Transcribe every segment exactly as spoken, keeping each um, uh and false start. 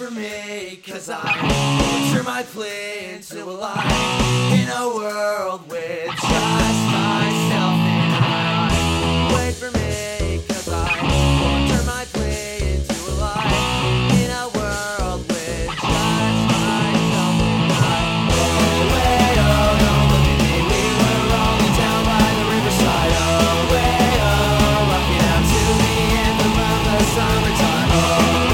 for me, cause I won't turn my plea into a lie. In a world with just myself and I. Wait for me, cause I won't turn my plea into a lie. In a world with just myself and I. Oh, wait, oh, don't look at me, we were rolling down by the riverside. Oh, wait, oh, rocking out to the anthem of the summertime. Oh,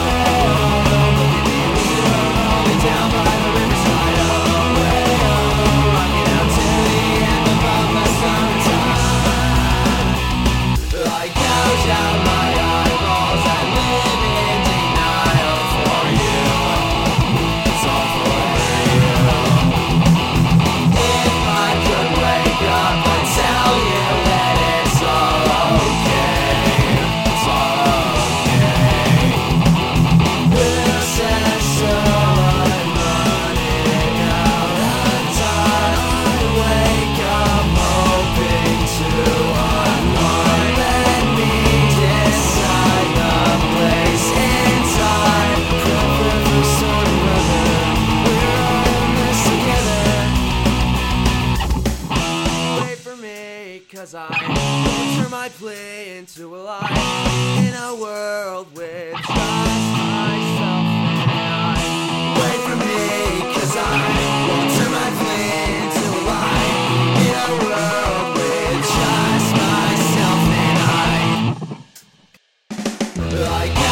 down by the riverside, oh, way, oh, rocking out to the anthem of the summertime. I gouge out my eyeballs, I live in denial for you. It's all for you. If I could wake up and tell you that it's all okay, it's all okay. This is so cause I won't turn my plea into a lie. In a world with just myself and I. Wait for me, cause I won't turn my plea into a lie. In a world with just myself and I. I